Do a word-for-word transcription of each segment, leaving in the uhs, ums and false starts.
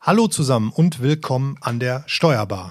Hallo zusammen und willkommen an der Steuerbar.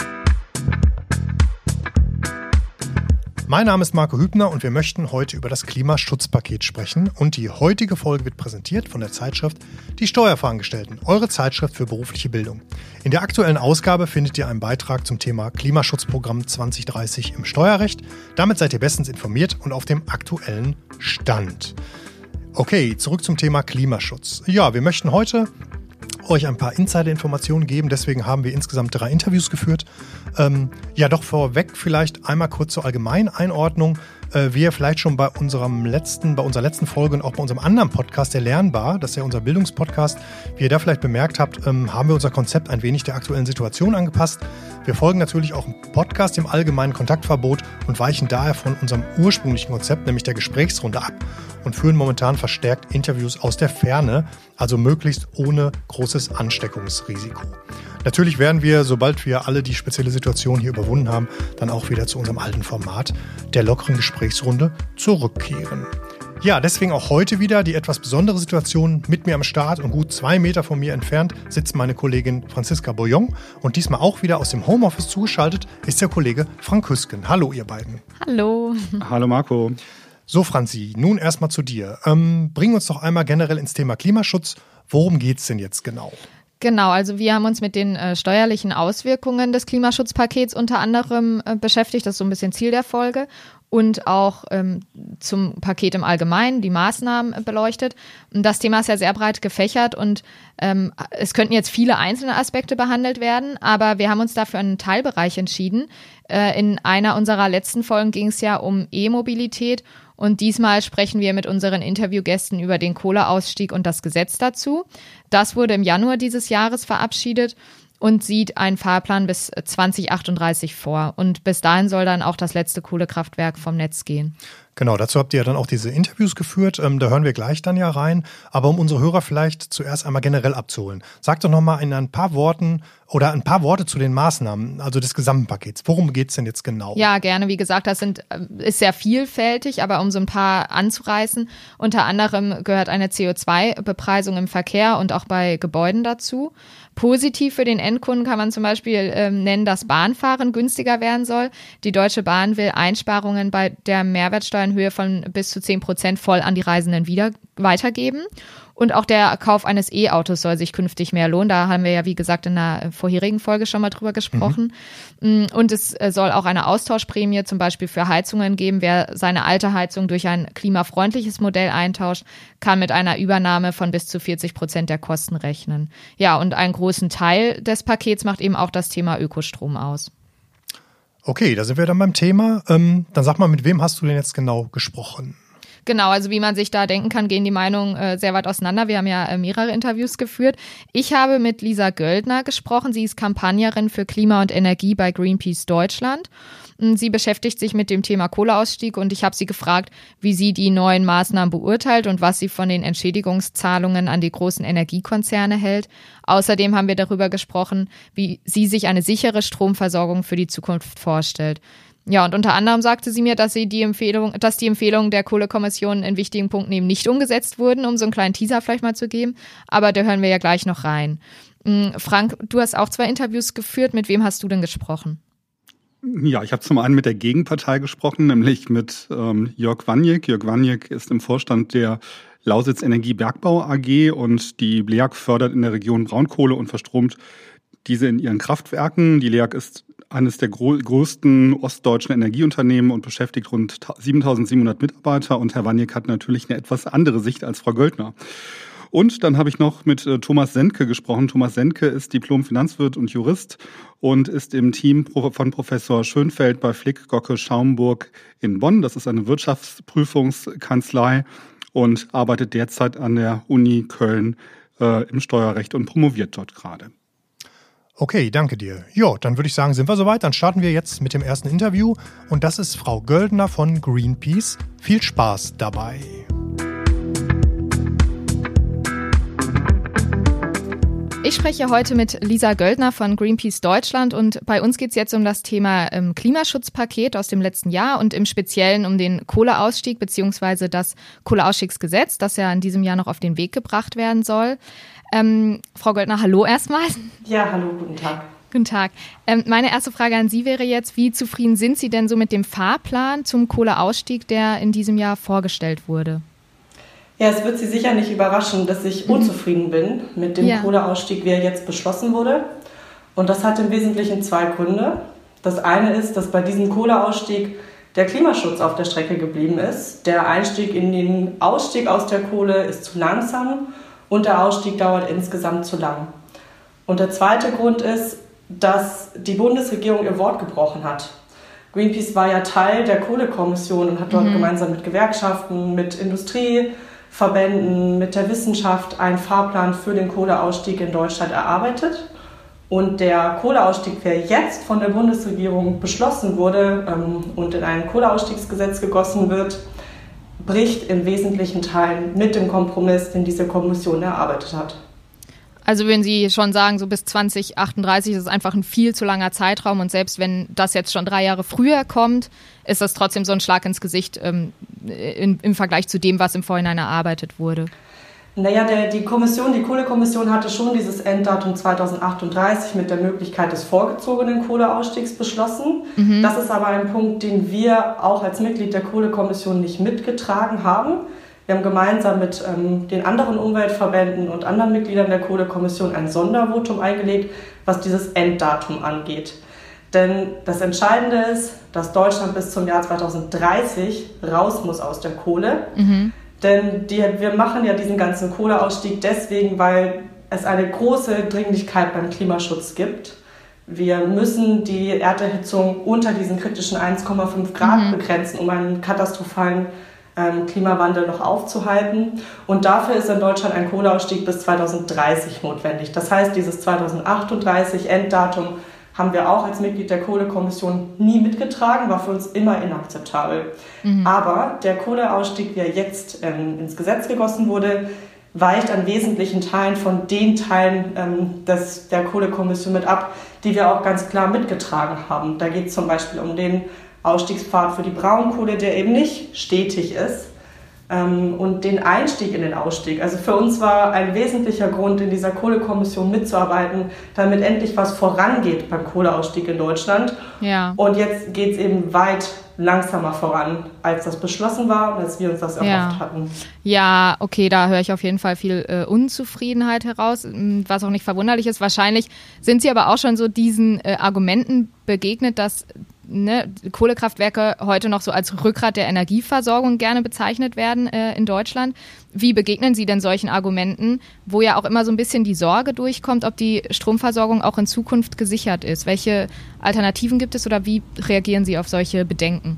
Mein Name ist Marco Hübner und wir möchten heute über das Klimaschutzpaket sprechen. Und die heutige Folge wird präsentiert von der Zeitschrift Die Steuerfachangestellten, eure Zeitschrift für berufliche Bildung. In der aktuellen Ausgabe findet ihr einen Beitrag zum Thema Klimaschutzprogramm zwanzig dreißig im Steuerrecht. Damit seid ihr bestens informiert und auf dem aktuellen Stand. Okay, zurück zum Thema Klimaschutz. Ja, wir möchten heute euch ein paar Insider-Informationen geben. Deswegen haben wir insgesamt drei Interviews geführt. Ähm, ja, doch vorweg vielleicht einmal kurz zur allgemeinen Einordnung. Äh, wie ihr vielleicht schon bei unserem letzten, bei unserer letzten Folge und auch bei unserem anderen Podcast, der Lernbar, das ist ja unser Bildungspodcast, wie ihr da vielleicht bemerkt habt, ähm, haben wir unser Konzept ein wenig der aktuellen Situation angepasst. Wir folgen natürlich auch im Podcast dem allgemeinen Kontaktverbot und weichen daher von unserem ursprünglichen Konzept, nämlich der Gesprächsrunde, ab und führen momentan verstärkt Interviews aus der Ferne, also möglichst ohne großes Ansteckungsrisiko. Natürlich werden wir, sobald wir alle die spezielle Situation hier überwunden haben, dann auch wieder zu unserem alten Format der lockeren Gesprächsrunde zurückkehren. Ja, deswegen auch heute wieder die etwas besondere Situation. Mit mir am Start und gut zwei Meter von mir entfernt sitzt meine Kollegin Franziska Bouillon. Und diesmal auch wieder aus dem Homeoffice zugeschaltet ist der Kollege Frank Hüsken. Hallo ihr beiden. Hallo. Hallo Marco. So Franzi, nun erstmal zu dir. Ähm, bring uns doch einmal generell ins Thema Klimaschutz. Worum geht's denn jetzt genau? Genau, also wir haben uns mit den äh, steuerlichen Auswirkungen des Klimaschutzpakets unter anderem äh, beschäftigt. Das ist so ein bisschen Ziel der Folge. Und auch ähm, zum Paket im Allgemeinen, die Maßnahmen äh, beleuchtet. Und das Thema ist ja sehr breit gefächert und ähm, es könnten jetzt viele einzelne Aspekte behandelt werden, aber wir haben uns dafür einen Teilbereich entschieden. Äh, in einer unserer letzten Folgen ging es ja um E-Mobilität. Und diesmal sprechen wir mit unseren Interviewgästen über den Kohleausstieg und das Gesetz dazu. Das wurde im Januar dieses Jahres verabschiedet und sieht einen Fahrplan bis zwanzig achtunddreißig vor. Und bis dahin soll dann auch das letzte Kohlekraftwerk vom Netz gehen. Genau, dazu habt ihr ja dann auch diese Interviews geführt. Ähm, da hören wir gleich dann ja rein. Aber um unsere Hörer vielleicht zuerst einmal generell abzuholen, sagt doch nochmal in ein paar Worten oder ein paar Worte zu den Maßnahmen, also des gesamten Pakets. Worum geht es denn jetzt genau? Ja, gerne. Wie gesagt, das sind, ist sehr vielfältig, aber um so ein paar anzureißen. Unter anderem gehört eine C O zwei Bepreisung im Verkehr und auch bei Gebäuden dazu. Positiv für den Endkunden kann man zum Beispiel ähm, nennen, dass Bahnfahren günstiger werden soll. Die Deutsche Bahn will Einsparungen bei der Mehrwertsteuer in Höhe von bis zu zehn Prozent voll an die Reisenden wieder weitergeben. Und auch der Kauf eines E-Autos soll sich künftig mehr lohnen. Da haben wir ja, wie gesagt, in der vorherigen Folge schon mal drüber gesprochen. Mhm. Und es soll auch eine Austauschprämie zum Beispiel für Heizungen geben. Wer seine alte Heizung durch ein klimafreundliches Modell eintauscht, kann mit einer Übernahme von bis zu vierzig Prozent der Kosten rechnen. Ja, und einen großen Teil des Pakets macht eben auch das Thema Ökostrom aus. Okay, da sind wir dann beim Thema. Ähm, dann sag mal, mit wem hast du denn jetzt genau gesprochen? Genau, also wie man sich da denken kann, gehen die Meinungen äh, sehr weit auseinander. Wir haben ja äh, mehrere Interviews geführt. Ich habe mit Lisa Göldner gesprochen. Sie ist Kampagnerin für Klima und Energie bei Greenpeace Deutschland. Sie beschäftigt sich mit dem Thema Kohleausstieg und ich habe sie gefragt, wie sie die neuen Maßnahmen beurteilt und was sie von den Entschädigungszahlungen an die großen Energiekonzerne hält. Außerdem haben wir darüber gesprochen, wie sie sich eine sichere Stromversorgung für die Zukunft vorstellt. Ja, und unter anderem sagte sie mir, dass sie die Empfehlung, dass die Empfehlungen der Kohlekommission in wichtigen Punkten eben nicht umgesetzt wurden, um so einen kleinen Teaser vielleicht mal zu geben. Aber da hören wir ja gleich noch rein. Frank, du hast auch zwei Interviews geführt. Mit wem hast du denn gesprochen? Ja, ich habe zum einen mit der Gegenpartei gesprochen, nämlich mit ähm, Jörg Wanjek. Jörg Wanjek ist im Vorstand der Lausitz Energie Bergbau A G und die L E A G fördert in der Region Braunkohle und verstromt diese in ihren Kraftwerken. Die L E A G ist eines der gro- größten ostdeutschen Energieunternehmen und beschäftigt rund siebentausendsiebenhundert Mitarbeiter. Und Herr Wanjek hat natürlich eine etwas andere Sicht als Frau Göldner. Und dann habe ich noch mit äh, Thomas Sendke gesprochen. Thomas Sendke ist Diplom-Finanzwirt und Jurist und ist im Team Pro- von Professor Schönfeld bei Flick, Gocke, Schaumburg in Bonn. Das ist eine Wirtschaftsprüfungskanzlei und arbeitet derzeit an der Uni Köln äh, im Steuerrecht und promoviert dort gerade. Okay, danke dir. Jo, dann würde ich sagen, sind wir soweit. Dann starten wir jetzt mit dem ersten Interview. Und das ist Frau Göldner von Greenpeace. Viel Spaß dabei. Ich spreche heute mit Lisa Göldner von Greenpeace Deutschland und bei uns geht es jetzt um das Thema ähm, Klimaschutzpaket aus dem letzten Jahr und im Speziellen um den Kohleausstieg bzw. das Kohleausstiegsgesetz, das ja in diesem Jahr noch auf den Weg gebracht werden soll. Ähm, Frau Goldner, hallo erstmal. Ja, hallo, guten Tag. Guten Tag. Ähm, meine erste Frage an Sie wäre jetzt, wie zufrieden sind Sie denn so mit dem Fahrplan zum Kohleausstieg, der in diesem Jahr vorgestellt wurde? Ja, es wird Sie sicher nicht überraschen, dass ich mhm. unzufrieden bin mit dem ja. Kohleausstieg, wie er jetzt beschlossen wurde. Und das hat im Wesentlichen zwei Gründe. Das eine ist, dass bei diesem Kohleausstieg der Klimaschutz auf der Strecke geblieben ist. Der Einstieg in den Ausstieg aus der Kohle ist zu langsam und der Ausstieg dauert insgesamt zu lang. Und der zweite Grund ist, dass die Bundesregierung ihr Wort gebrochen hat. Greenpeace war ja Teil der Kohlekommission und hat dort mhm. gemeinsam mit Gewerkschaften, mit Industrieverbänden, mit der Wissenschaft einen Fahrplan für den Kohleausstieg in Deutschland erarbeitet. Und der Kohleausstieg, der jetzt von der Bundesregierung beschlossen wurde ähm, und in ein Kohleausstiegsgesetz gegossen wird, bricht in wesentlichen Teilen mit dem Kompromiss, den diese Kommission erarbeitet hat. Also würden Sie schon sagen, so bis zwanzig achtunddreißig ist es einfach ein viel zu langer Zeitraum und selbst wenn das jetzt schon drei Jahre früher kommt, ist das trotzdem so ein Schlag ins Gesicht ähm, in, im Vergleich zu dem, was im Vorhinein erarbeitet wurde? Naja, der, die Kommission, die Kohlekommission hatte schon dieses Enddatum zweitausendachtunddreißig mit der Möglichkeit des vorgezogenen Kohleausstiegs beschlossen. Mhm. Das ist aber ein Punkt, den wir auch als Mitglied der Kohlekommission nicht mitgetragen haben. Wir haben gemeinsam mit ähm, den anderen Umweltverbänden und anderen Mitgliedern der Kohlekommission ein Sondervotum eingelegt, was dieses Enddatum angeht. Denn das Entscheidende ist, dass Deutschland bis zum Jahr zweitausenddreißig raus muss aus der Kohle. Mhm. Denn die, wir machen ja diesen ganzen Kohleausstieg deswegen, weil es eine große Dringlichkeit beim Klimaschutz gibt. Wir müssen die Erderhitzung unter diesen kritischen eins Komma fünf Grad mhm. begrenzen, um einen katastrophalen ähm, Klimawandel noch aufzuhalten. Und dafür ist in Deutschland ein Kohleausstieg bis zweitausenddreißig notwendig. Das heißt, dieses zweitausendachtunddreißig Enddatum haben wir auch als Mitglied der Kohlekommission nie mitgetragen, war für uns immer inakzeptabel. Mhm. Aber der Kohleausstieg, wie er jetzt ähm, ins Gesetz gegossen wurde, weicht an wesentlichen Teilen von den Teilen ähm, des, der Kohlekommission mit ab, die wir auch ganz klar mitgetragen haben. Da geht es zum Beispiel um den Ausstiegspfad für die Braunkohle, der eben nicht stetig ist, ähm, und den Einstieg in den Ausstieg. Also für uns war ein wesentlicher Grund, in dieser Kohlekommission mitzuarbeiten, damit endlich was vorangeht beim Kohleausstieg in Deutschland. Ja. Und jetzt geht es eben weit langsamer voran, als das beschlossen war und als wir uns das erhofft ja. hatten. Ja, okay, da höre ich auf jeden Fall viel äh, Unzufriedenheit heraus, was auch nicht verwunderlich ist. Wahrscheinlich sind Sie aber auch schon so diesen äh, Argumenten begegnet, dass ne, Kohlekraftwerke heute noch so als Rückgrat der Energieversorgung gerne bezeichnet werden äh, in Deutschland. Wie begegnen Sie denn solchen Argumenten, wo ja auch immer so ein bisschen die Sorge durchkommt, ob die Stromversorgung auch in Zukunft gesichert ist? Welche Alternativen gibt es oder wie reagieren Sie auf solche Bedenken?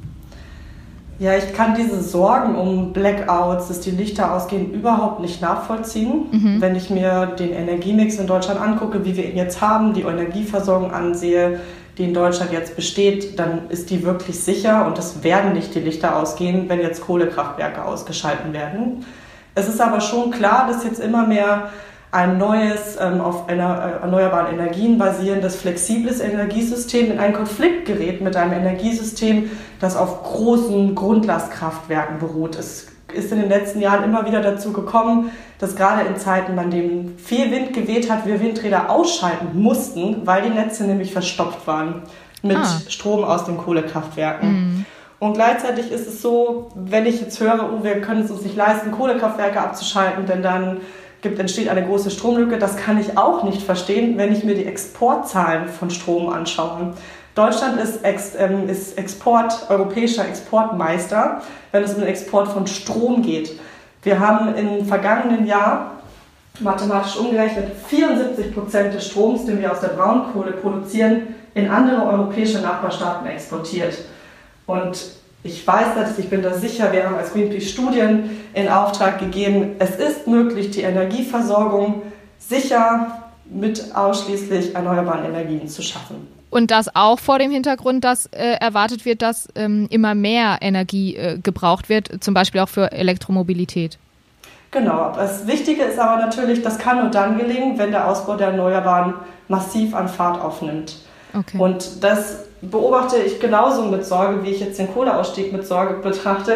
Ja, ich kann diese Sorgen um Blackouts, dass die Lichter ausgehen, überhaupt nicht nachvollziehen. Mhm. Wenn ich mir den Energiemix in Deutschland angucke, wie wir ihn jetzt haben, die Energieversorgung ansehe, die in Deutschland jetzt besteht, dann ist die wirklich sicher und es werden nicht die Lichter ausgehen, wenn jetzt Kohlekraftwerke ausgeschalten werden. Es ist aber schon klar, dass jetzt immer mehr ein neues, ähm, auf einer, äh, erneuerbaren Energien basierendes, flexibles Energiesystem in einen Konflikt gerät mit einem Energiesystem, das auf großen Grundlastkraftwerken beruht. Es ist in den letzten Jahren immer wieder dazu gekommen, dass gerade in Zeiten, an denen viel Wind geweht hat, wir Windräder ausschalten mussten, weil die Netze nämlich verstopft waren mit ah. Strom aus den Kohlekraftwerken. Mhm. Und gleichzeitig ist es so, wenn ich jetzt höre, oh, wir können es uns nicht leisten, Kohlekraftwerke abzuschalten, denn dann gibt, entsteht eine große Stromlücke, das kann ich auch nicht verstehen, wenn ich mir die Exportzahlen von Strom anschaue. Deutschland ist, Ex, ähm, ist Export, europäischer Exportmeister, wenn es um den Export von Strom geht. Wir haben im vergangenen Jahr, mathematisch umgerechnet, vierundsiebzig Prozent des Stroms, den wir aus der Braunkohle produzieren, in andere europäische Nachbarstaaten exportiert. Und ich weiß das, ich bin da sicher, wir haben als Greenpeace Studien in Auftrag gegeben. Es ist möglich, die Energieversorgung sicher mit ausschließlich erneuerbaren Energien zu schaffen. Und das auch vor dem Hintergrund, dass äh, erwartet wird, dass ähm, immer mehr Energie äh, gebraucht wird, zum Beispiel auch für Elektromobilität. Genau. Das Wichtige ist aber natürlich, das kann nur dann gelingen, wenn der Ausbau der Erneuerbaren massiv an Fahrt aufnimmt. Okay. Und das beobachte ich genauso mit Sorge, wie ich jetzt den Kohleausstieg mit Sorge betrachte,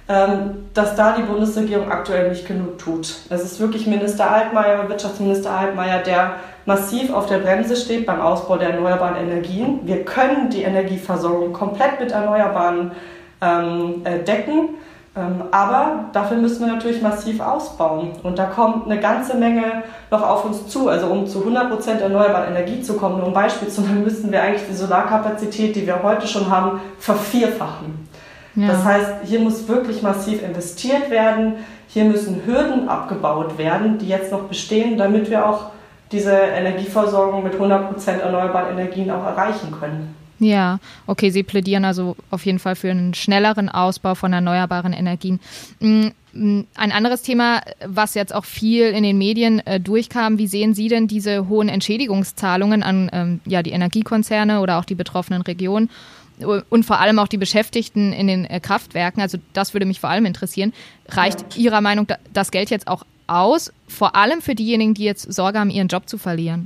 dass da die Bundesregierung aktuell nicht genug tut. Es ist wirklich Minister Altmaier, Wirtschaftsminister Altmaier, der massiv auf der Bremse steht beim Ausbau der erneuerbaren Energien. Wir können die Energieversorgung komplett mit Erneuerbaren ähm, decken, ähm, aber dafür müssen wir natürlich massiv ausbauen. Und da kommt eine ganze Menge noch auf uns zu. Also um zu hundert Prozent erneuerbare Energie zu kommen, nur um Beispiel zu nennen, müssten wir eigentlich die Solarkapazität, die wir heute schon haben, vervierfachen. Ja. Das heißt, hier muss wirklich massiv investiert werden, hier müssen Hürden abgebaut werden, die jetzt noch bestehen, damit wir auch diese Energieversorgung mit hundert Prozent erneuerbaren Energien auch erreichen können. Ja, okay, Sie plädieren also auf jeden Fall für einen schnelleren Ausbau von erneuerbaren Energien. Ein anderes Thema, was jetzt auch viel in den Medien äh, durchkam, wie sehen Sie denn diese hohen Entschädigungszahlungen an ähm, ja, die Energiekonzerne oder auch die betroffenen Regionen? Und vor allem auch die Beschäftigten in den Kraftwerken, also das würde mich vor allem interessieren. Reicht Ihrer Meinung nach das Geld jetzt auch aus, vor allem für diejenigen, die jetzt Sorge haben, ihren Job zu verlieren?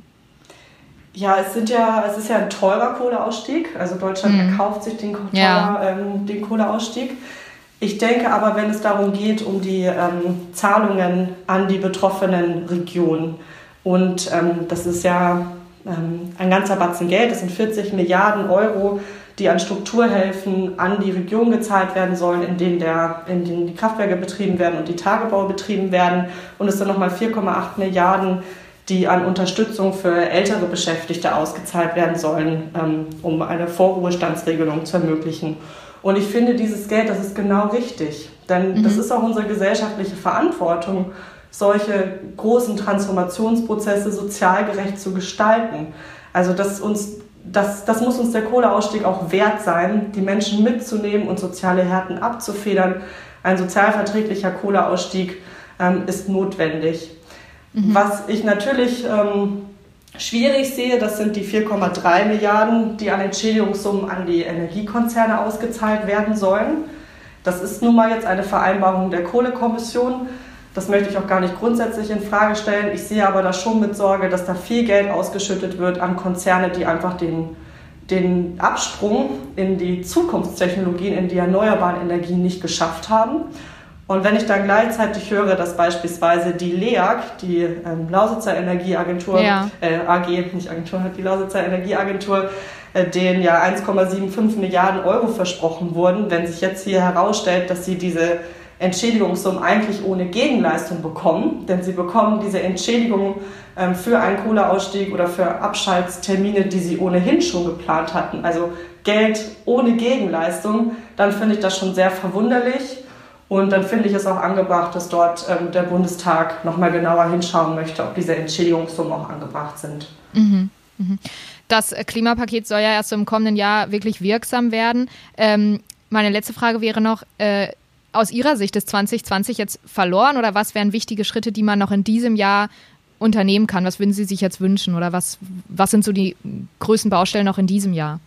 Ja, es sind ja, es ist ja ein teurer Kohleausstieg. Also Deutschland mhm. erkauft sich den, teurer, ja. ähm, den Kohleausstieg. Ich denke aber, wenn es darum geht, um die ähm, Zahlungen an die betroffenen Regionen, und ähm, das ist ja ähm, ein ganzer Batzen Geld, das sind vierzig Milliarden Euro, die an Strukturhilfen an die Region gezahlt werden sollen, in denen, der, in denen die Kraftwerke betrieben werden und die Tagebau betrieben werden. Und es sind nochmal vier Komma acht Milliarden, die an Unterstützung für ältere Beschäftigte ausgezahlt werden sollen, ähm, um eine Vorruhestandsregelung zu ermöglichen. Und ich finde, dieses Geld, das ist genau richtig. Denn mhm. das ist auch unsere gesellschaftliche Verantwortung, solche großen Transformationsprozesse sozial gerecht zu gestalten. Also dass uns Das, das muss uns der Kohleausstieg auch wert sein, die Menschen mitzunehmen und soziale Härten abzufedern. Ein sozialverträglicher Kohleausstieg ähm, ist notwendig. Mhm. Was ich natürlich ähm, schwierig sehe, das sind die vier Komma drei Milliarden, die an Entschädigungssummen an die Energiekonzerne ausgezahlt werden sollen. Das ist nun mal jetzt eine Vereinbarung der Kohlekommission. Das möchte ich auch gar nicht grundsätzlich in Frage stellen. Ich sehe aber da schon mit Sorge, dass da viel Geld ausgeschüttet wird an Konzerne, die einfach den, den Absprung in die Zukunftstechnologien, in die erneuerbaren Energien nicht geschafft haben. Und wenn ich dann gleichzeitig höre, dass beispielsweise die L E A G, die ähm, Lausitzer Energieagentur, ja. äh, A G, nicht Agentur, die Lausitzer Energieagentur, äh, denen ja eins Komma fünfundsiebzig Milliarden Euro versprochen wurden, wenn sich jetzt hier herausstellt, dass sie diese Entschädigungssummen eigentlich ohne Gegenleistung bekommen, denn sie bekommen diese Entschädigung ähm, für einen Kohleausstieg oder für Abschalttermine, die sie ohnehin schon geplant hatten, also Geld ohne Gegenleistung, dann finde ich das schon sehr verwunderlich und dann finde ich es auch angebracht, dass dort ähm, der Bundestag nochmal genauer hinschauen möchte, ob diese Entschädigungssummen auch angebracht sind. Mhm. Mhm. Das Klimapaket soll ja erst im kommenden Jahr wirklich wirksam werden. Ähm, meine letzte Frage wäre noch, äh, aus Ihrer Sicht ist zwanzig zwanzig jetzt verloren oder was wären wichtige Schritte, die man noch in diesem Jahr unternehmen kann? Was würden Sie sich jetzt wünschen oder was, was sind so die größten Baustellen noch in diesem Jahr?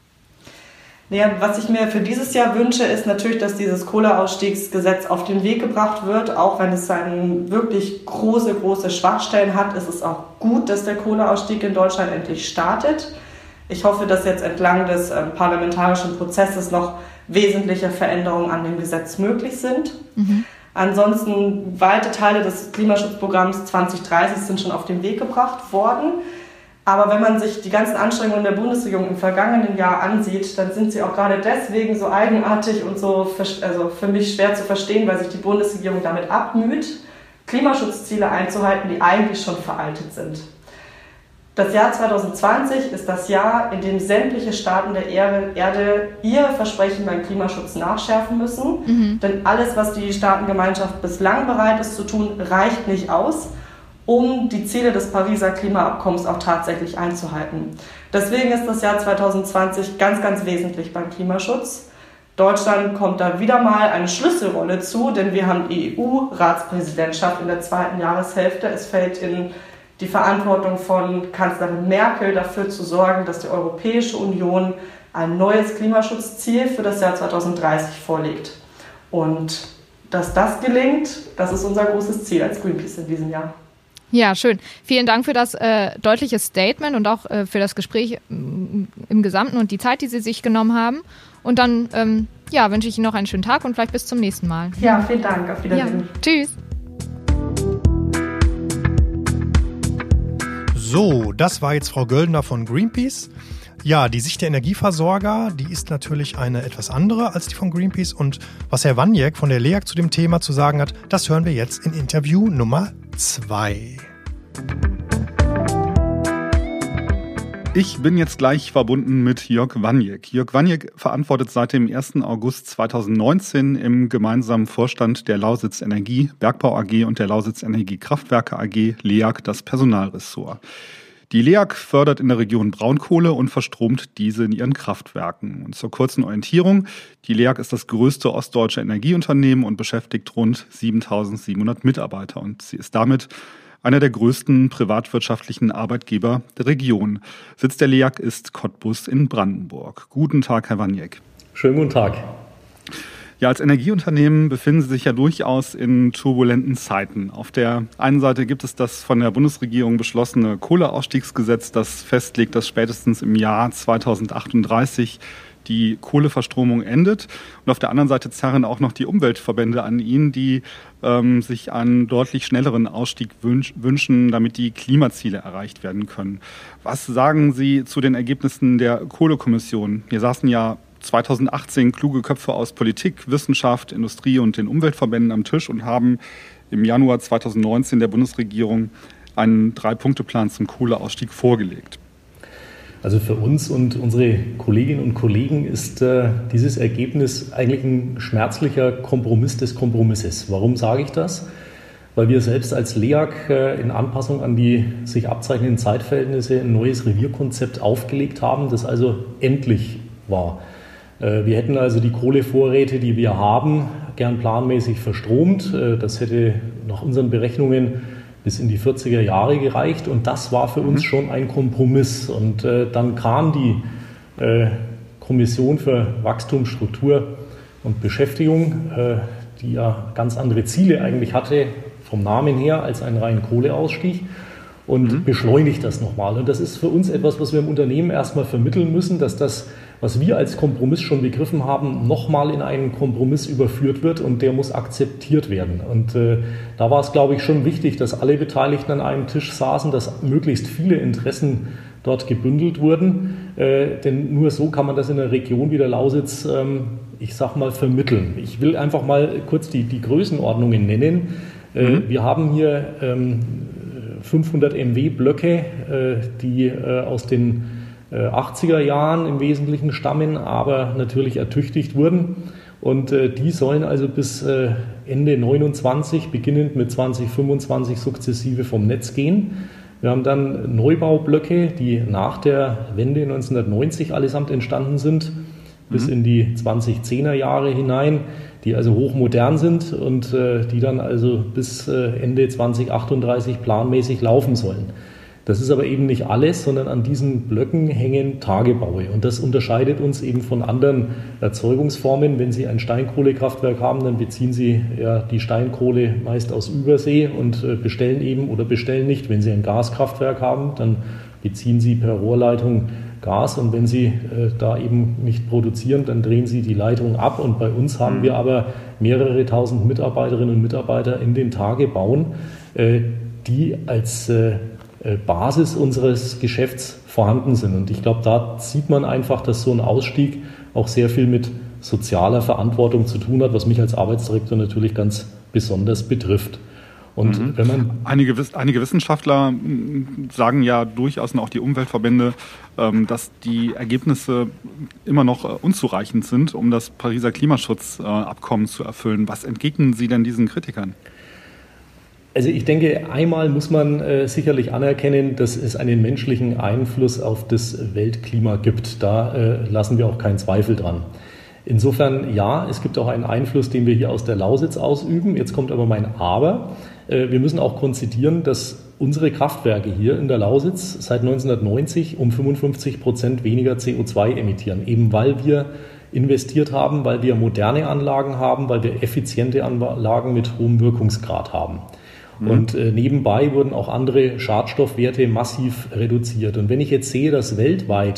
Naja, was ich mir für dieses Jahr wünsche, ist natürlich, dass dieses Kohleausstiegsgesetz auf den Weg gebracht wird. Auch wenn es seine wirklich große, große Schwachstellen hat, ist es auch gut, dass der Kohleausstieg in Deutschland endlich startet. Ich hoffe, dass jetzt entlang des äh, parlamentarischen Prozesses noch wesentliche Veränderungen an dem Gesetz möglich sind. Mhm. Ansonsten weite Teile des Klimaschutzprogramms zwanzig dreißig sind schon auf den Weg gebracht worden. Aber wenn man sich die ganzen Anstrengungen der Bundesregierung im vergangenen Jahr ansieht, dann sind sie auch gerade deswegen so eigenartig und so also für mich schwer zu verstehen, weil sich die Bundesregierung damit abmüht, Klimaschutzziele einzuhalten, die eigentlich schon veraltet sind. Das Jahr zwanzig zwanzig ist das Jahr, in dem sämtliche Staaten der Erde ihre Versprechen beim Klimaschutz nachschärfen müssen. Mhm. Denn alles, was die Staatengemeinschaft bislang bereit ist zu tun, reicht nicht aus, um die Ziele des Pariser Klimaabkommens auch tatsächlich einzuhalten. Deswegen ist das Jahr zwanzig zwanzig ganz, ganz wesentlich beim Klimaschutz. Deutschland kommt da wieder mal eine Schlüsselrolle zu, denn wir haben die E U-Ratspräsidentschaft in der zweiten Jahreshälfte. Es fällt in die Verantwortung von Kanzlerin Merkel dafür zu sorgen, dass die Europäische Union ein neues Klimaschutzziel für das Jahr zwanzig dreißig vorlegt. Und dass das gelingt, das ist unser großes Ziel als Greenpeace in diesem Jahr. Ja, schön. Vielen Dank für das äh, deutliche Statement und auch äh, für das Gespräch im Gesamten und die Zeit, die Sie sich genommen haben. Und dann ähm, ja, wünsche ich Ihnen noch einen schönen Tag und vielleicht bis zum nächsten Mal. Ja, vielen Dank. Auf Wiedersehen. Ja. Tschüss. So, das war jetzt Frau Göldner von Greenpeace. Ja, die Sicht der Energieversorger, die ist natürlich eine etwas andere als die von Greenpeace. Und was Herr Waniek von der L E A G zu dem Thema zu sagen hat, das hören wir jetzt in Interview Nummer zwei. Ich bin jetzt gleich verbunden mit Jörg Waniek. Jörg Waniek verantwortet seit dem ersten August zweitausendneunzehn im gemeinsamen Vorstand der Lausitz Energie Bergbau A G und der Lausitz Energie Kraftwerke A G L E A G das Personalressort. Die L E A G fördert in der Region Braunkohle und verstromt diese in ihren Kraftwerken. Und zur kurzen Orientierung, die L E A G ist das größte ostdeutsche Energieunternehmen und beschäftigt rund siebentausendsiebenhundert Mitarbeiter. Und sie ist damit einer der größten privatwirtschaftlichen Arbeitgeber der Region. Sitz der L E A G ist Cottbus in Brandenburg. Guten Tag, Herr Waniek. Schönen guten Tag. Ja, als Energieunternehmen befinden Sie sich ja durchaus in turbulenten Zeiten. Auf der einen Seite gibt es das von der Bundesregierung beschlossene Kohleausstiegsgesetz, das festlegt, dass spätestens im Jahr zweitausendachtunddreißig die Kohleverstromung endet. Und auf der anderen Seite zerren auch noch die Umweltverbände an Ihnen, die ähm, sich einen deutlich schnelleren Ausstieg wünsch- wünschen, damit die Klimaziele erreicht werden können. Was sagen Sie zu den Ergebnissen der Kohlekommission? Hier saßen ja zweitausendachtzehn kluge Köpfe aus Politik, Wissenschaft, Industrie und den Umweltverbänden am Tisch und haben im Januar zweitausendneunzehn der Bundesregierung einen Drei-Punkte-Plan zum Kohleausstieg vorgelegt. Also für uns und unsere Kolleginnen und Kollegen ist äh, dieses Ergebnis eigentlich ein schmerzlicher Kompromiss des Kompromisses. Warum sage ich das? Weil wir selbst als L E A G äh, in Anpassung an die sich abzeichnenden Zeitverhältnisse ein neues Revierkonzept aufgelegt haben, das also endlich war. Äh, wir hätten also die Kohlevorräte, die wir haben, gern planmäßig verstromt. Äh, das hätte nach unseren Berechnungen bis in die vierziger Jahre gereicht und das war für uns schon ein Kompromiss. Und äh, dann kam die äh, Kommission für Wachstum, Struktur und Beschäftigung, äh, die ja ganz andere Ziele eigentlich hatte, vom Namen her, als einen reinen Kohleausstieg und mhm. beschleunigt das nochmal. Und das ist für uns etwas, was wir im Unternehmen erstmal vermitteln müssen, dass das, was wir als Kompromiss schon begriffen haben, nochmal in einen Kompromiss überführt wird und der muss akzeptiert werden. Und äh, da war es, glaube ich, schon wichtig, dass alle Beteiligten an einem Tisch saßen, dass möglichst viele Interessen dort gebündelt wurden. Äh, denn nur so kann man das in einer Region wie der Lausitz, ähm, ich sag mal, vermitteln. Ich will einfach mal kurz die, die Größenordnungen nennen. Äh, mhm. Wir haben hier ähm, fünfhundert Megawatt Blöcke, äh, die äh, aus den achtziger Jahren im Wesentlichen stammen, aber natürlich ertüchtigt wurden. Und äh, die sollen also bis äh, Ende neunundzwanzig, beginnend mit zwanzig fünfundzwanzig, sukzessive vom Netz gehen. Wir haben dann Neubaublöcke, die nach der Wende neunzehnhundertneunzig allesamt entstanden sind, mhm. bis in die zwanzigzehner Jahre hinein, die also hochmodern sind und äh, die dann also bis äh, Ende zweitausendachtunddreißig planmäßig laufen sollen. Das ist aber eben nicht alles, sondern an diesen Blöcken hängen Tagebaue. Und das unterscheidet uns eben von anderen Erzeugungsformen. Wenn Sie ein Steinkohlekraftwerk haben, dann beziehen Sie ja die Steinkohle meist aus Übersee und bestellen eben oder bestellen nicht. Wenn Sie ein Gaskraftwerk haben, dann beziehen Sie per Rohrleitung Gas. Und wenn Sie äh, da eben nicht produzieren, dann drehen Sie die Leitung ab. Und bei uns haben wir aber mehrere tausend Mitarbeiterinnen und Mitarbeiter in den Tagebauen, äh, die als äh, Basis unseres Geschäfts vorhanden sind. Und ich glaube, da sieht man einfach, dass so ein Ausstieg auch sehr viel mit sozialer Verantwortung zu tun hat, was mich als Arbeitsdirektor natürlich ganz besonders betrifft. Und mhm. wenn man einige, einige Wissenschaftler sagen ja durchaus und auch die Umweltverbände, dass die Ergebnisse immer noch unzureichend sind, um das Pariser Klimaschutzabkommen zu erfüllen. Was entgegnen Sie denn diesen Kritikern? Also ich denke, einmal muss man äh, sicherlich anerkennen, dass es einen menschlichen Einfluss auf das Weltklima gibt. Da äh, lassen wir auch keinen Zweifel dran. Insofern ja, es gibt auch einen Einfluss, den wir hier aus der Lausitz ausüben. Jetzt kommt aber mein Aber. Äh, wir müssen auch konzidieren, dass unsere Kraftwerke hier in der Lausitz seit neunzehnhundertneunzig um fünfundfünfzig Prozent weniger C O zwei emittieren. Eben weil wir investiert haben, weil wir moderne Anlagen haben, weil wir effiziente Anlagen mit hohem Wirkungsgrad haben. Und äh, nebenbei wurden auch andere Schadstoffwerte massiv reduziert. Und wenn ich jetzt sehe, dass weltweit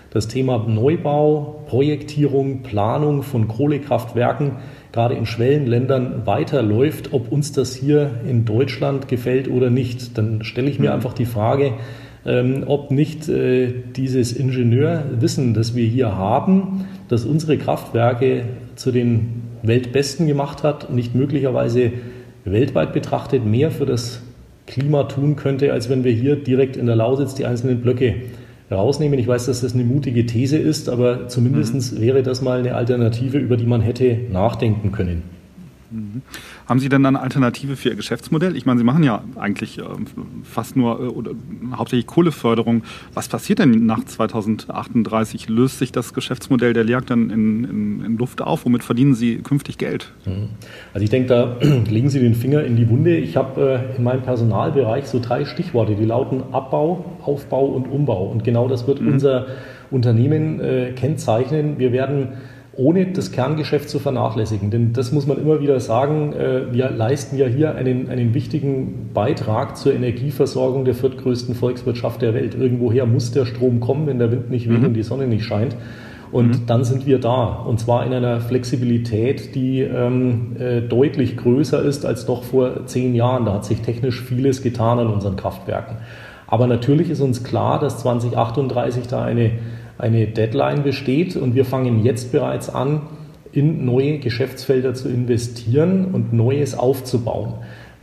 das Thema Neubau, Projektierung, Planung von Kohlekraftwerken gerade in Schwellenländern weiterläuft, ob uns das hier in Deutschland gefällt oder nicht. Dann stelle ich mir einfach die Frage, ähm, ob nicht äh, dieses Ingenieurwissen, das wir hier haben, das unsere Kraftwerke zu den Weltbesten gemacht hat, nicht möglicherweise weltweit betrachtet mehr für das Klima tun könnte, als wenn wir hier direkt in der Lausitz die einzelnen Blöcke rausnehmen. Ich weiß, dass das eine mutige These ist, aber zumindest mhm. wäre das mal eine Alternative, über die man hätte nachdenken können. Mhm. Haben Sie denn eine Alternative für Ihr Geschäftsmodell? Ich meine, Sie machen ja eigentlich äh, fast nur äh, oder hauptsächlich Kohleförderung. Was passiert denn nach zweitausendachtunddreißig? Löst sich das Geschäftsmodell der L E A G dann in, in, in Luft auf? Womit verdienen Sie künftig Geld? Also ich denke, da legen Sie den Finger in die Wunde. Ich habe äh, in meinem Personalbereich so drei Stichworte, die lauten Abbau, Aufbau und Umbau. Und genau das wird mhm. unser Unternehmen äh, kennzeichnen. Wir werden ohne das Kerngeschäft zu vernachlässigen. Denn das muss man immer wieder sagen, wir leisten ja hier einen, einen wichtigen Beitrag zur Energieversorgung der viertgrößten Volkswirtschaft der Welt. Irgendwoher muss der Strom kommen, wenn der Wind nicht weht mhm. und die Sonne nicht scheint. Und mhm. dann sind wir da. Und zwar in einer Flexibilität, die ähm, äh, deutlich größer ist als doch vor zehn Jahren. Da hat sich technisch vieles getan an unseren Kraftwerken. Aber natürlich ist uns klar, dass zweitausendachtunddreißig da eine eine Deadline besteht und wir fangen jetzt bereits an, in neue Geschäftsfelder zu investieren und Neues aufzubauen.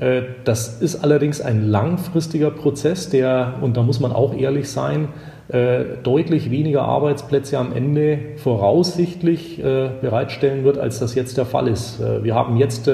Das ist allerdings ein langfristiger Prozess, der, und da muss man auch ehrlich sein, deutlich weniger Arbeitsplätze am Ende voraussichtlich bereitstellen wird, als das jetzt der Fall ist. Wir haben jetzt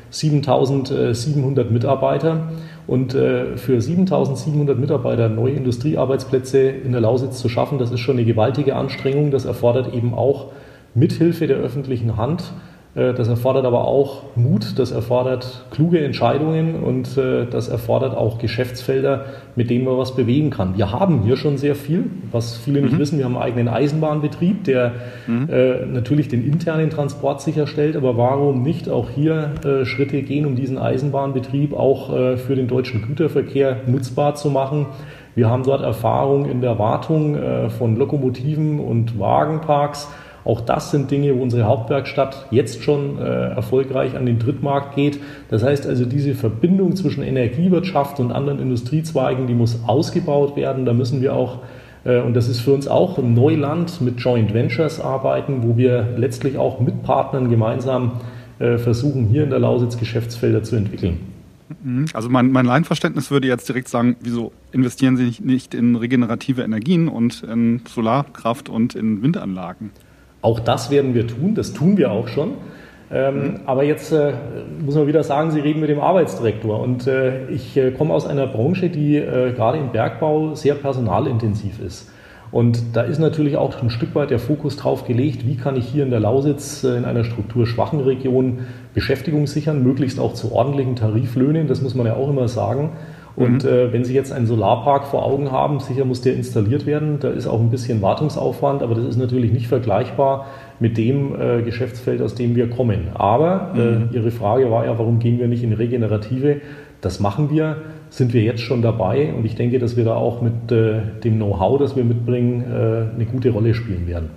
siebentausendsiebenhundert Mitarbeiter. Und äh, für siebentausendsiebenhundert Mitarbeiter neue Industriearbeitsplätze in der Lausitz zu schaffen, das ist schon eine gewaltige Anstrengung. Das erfordert eben auch Mithilfe der öffentlichen Hand. Äh, das erfordert aber auch Mut, das erfordert kluge Entscheidungen und äh, das erfordert auch Geschäftsfelder, mit denen man was bewegen kann. Wir haben hier schon sehr viel, was viele nicht mhm. wissen. Wir haben einen eigenen Eisenbahnbetrieb, der mhm. äh, natürlich den internen Transport sicherstellt. Aber warum nicht auch hier äh, Schritte gehen, um diesen Eisenbahnbetrieb auch äh, für den deutschen Güterverkehr nutzbar zu machen? Wir haben dort Erfahrung in der Wartung äh, von Lokomotiven und Wagenparks. Auch das sind Dinge, wo unsere Hauptwerkstatt jetzt schon äh, erfolgreich an den Drittmarkt geht. Das heißt also, diese Verbindung zwischen Energiewirtschaft und anderen Industriezweigen, die muss ausgebaut werden. Da müssen wir auch, äh, und das ist für uns auch ein Neuland, mit Joint Ventures arbeiten, wo wir letztlich auch mit Partnern gemeinsam äh, versuchen, hier in der Lausitz Geschäftsfelder zu entwickeln. Also mein, mein Laienverständnis würde jetzt direkt sagen, wieso investieren Sie nicht in regenerative Energien und in Solarkraft und in Windanlagen? Auch das werden wir tun, das tun wir auch schon. Ähm, aber jetzt äh, muss man wieder sagen, Sie reden mit dem Arbeitsdirektor. Und äh, ich äh, komme aus einer Branche, die äh, gerade im Bergbau sehr personalintensiv ist. Und da ist natürlich auch ein Stück weit der Fokus drauf gelegt, wie kann ich hier in der Lausitz äh, in einer strukturschwachen Region Beschäftigung sichern, möglichst auch zu ordentlichen Tariflöhnen, das muss man ja auch immer sagen. Und mhm. äh, wenn Sie jetzt einen Solarpark vor Augen haben, sicher muss der installiert werden, da ist auch ein bisschen Wartungsaufwand, aber das ist natürlich nicht vergleichbar mit dem äh, Geschäftsfeld, aus dem wir kommen. Aber mhm. äh, Ihre Frage war ja, warum gehen wir nicht in regenerative? Das machen wir, sind wir jetzt schon dabei und ich denke, dass wir da auch mit äh, dem Know-how, das wir mitbringen, äh, eine gute Rolle spielen werden.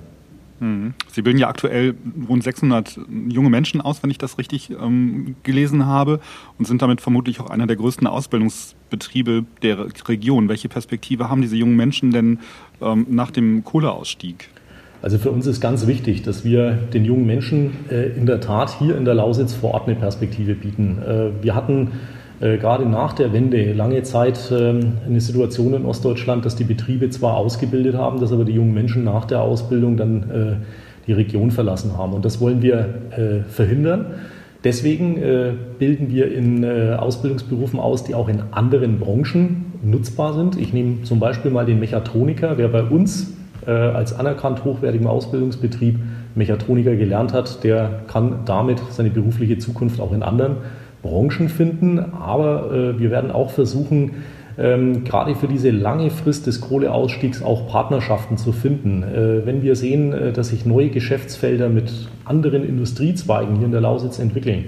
Sie bilden ja aktuell rund sechshundert junge Menschen aus, wenn ich das richtig ähm, gelesen habe, und sind damit vermutlich auch einer der größten Ausbildungsbetriebe der Region. Welche Perspektive haben diese jungen Menschen denn ähm, nach dem Kohleausstieg? Also für uns ist ganz wichtig, dass wir den jungen Menschen äh, in der Tat hier in der Lausitz vor Ort eine Perspektive bieten. Äh, wir hatten Äh, gerade nach der Wende lange Zeit ähm, eine Situation in Ostdeutschland, dass die Betriebe zwar ausgebildet haben, dass aber die jungen Menschen nach der Ausbildung dann äh, die Region verlassen haben. Und das wollen wir äh, verhindern. Deswegen äh, bilden wir in äh, Ausbildungsberufen aus, die auch in anderen Branchen nutzbar sind. Ich nehme zum Beispiel mal den Mechatroniker. Wer bei uns äh, als anerkannt hochwertigen Ausbildungsbetrieb Mechatroniker gelernt hat, der kann damit seine berufliche Zukunft auch in anderen Branchen finden, aber äh, wir werden auch versuchen, ähm, gerade für diese lange Frist des Kohleausstiegs auch Partnerschaften zu finden. Äh, wenn wir sehen, äh, dass sich neue Geschäftsfelder mit anderen Industriezweigen hier in der Lausitz entwickeln,